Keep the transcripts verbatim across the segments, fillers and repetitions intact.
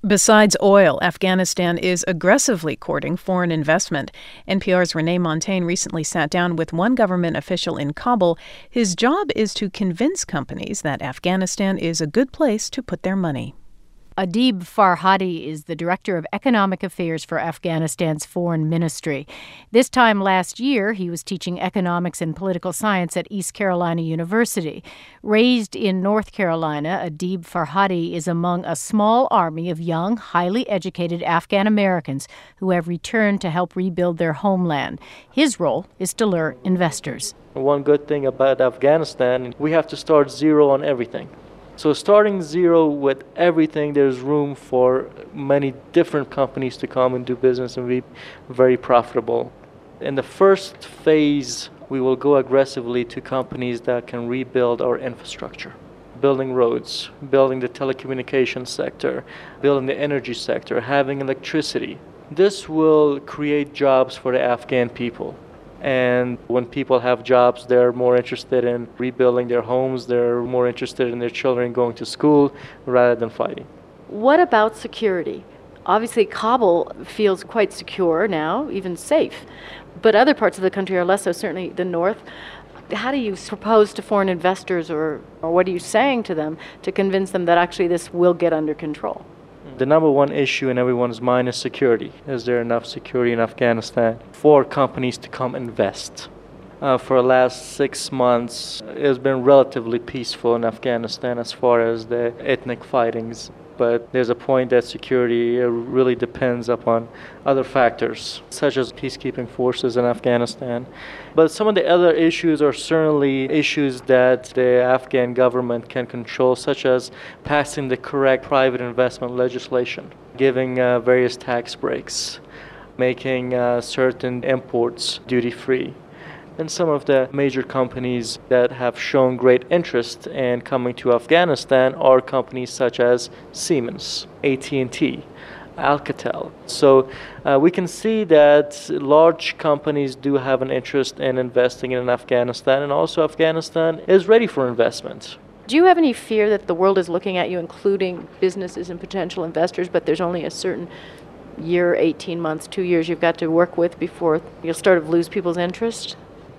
Besides oil, Afghanistan is aggressively courting foreign investment. N P R's Renee Montagne recently sat down with one government official in Kabul. His job is to convince companies that Afghanistan is a good place to put their money. Adib Farhadi is the Director of Economic Affairs for Afghanistan's Foreign Ministry. This time last year, he was teaching economics and political science at East Carolina University. Raised in North Carolina, Adib Farhadi is among a small army of young, highly educated Afghan Americans who have returned to help rebuild their homeland. His role is to lure investors. One good thing about Afghanistan, we have to start zero on everything. So starting zero with everything, there's room for many different companies to come and do business and be very profitable. In the first phase, we will go aggressively to companies that can rebuild our infrastructure. Building roads, building the telecommunications sector, building the energy sector, having electricity. This will create jobs for the Afghan people. And when people have jobs, they're more interested in rebuilding their homes. They're more interested in their children going to school rather than fighting. What about security? Obviously, Kabul feels quite secure now, even safe. But other parts of the country are less so, certainly the north. How do you propose to foreign investors, or, or what are you saying to them to convince them that actually this will get under control? The number one issue in everyone's mind is security. Is there enough security in Afghanistan for companies to come invest? Uh, for the last six months, it has been relatively peaceful in Afghanistan as far as the ethnic fightings. But there's a point that security really depends upon other factors, such as peacekeeping forces in Afghanistan. But some of the other issues are certainly issues that the Afghan government can control, such as passing the correct private investment legislation, giving uh, various tax breaks, making uh, certain imports duty-free. And some of the major companies that have shown great interest in coming to Afghanistan are companies such as Siemens, A T and T, Alcatel. So uh, we can see that large companies do have an interest in investing in Afghanistan, and also Afghanistan is ready for investment. Do you have any fear that the world is looking at you, including businesses and potential investors, but there's only a certain year, eighteen months, two years you've got to work with before you'll start to lose people's interest?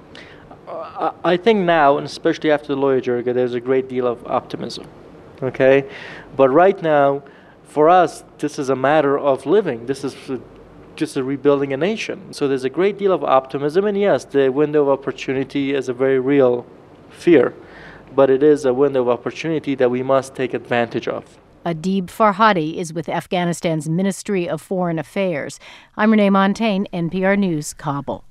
I think now, and especially after the Loya Jirga, there's a great deal of optimism, okay? But right now, for us, this is a matter of living. This is just a rebuilding a nation. So there's a great deal of optimism, and yes, the window of opportunity is a very real fear, but it is a window of opportunity that we must take advantage of. Adib Farhadi is with Afghanistan's Ministry of Foreign Affairs. I'm Renee Montagne, N P R News, Kabul.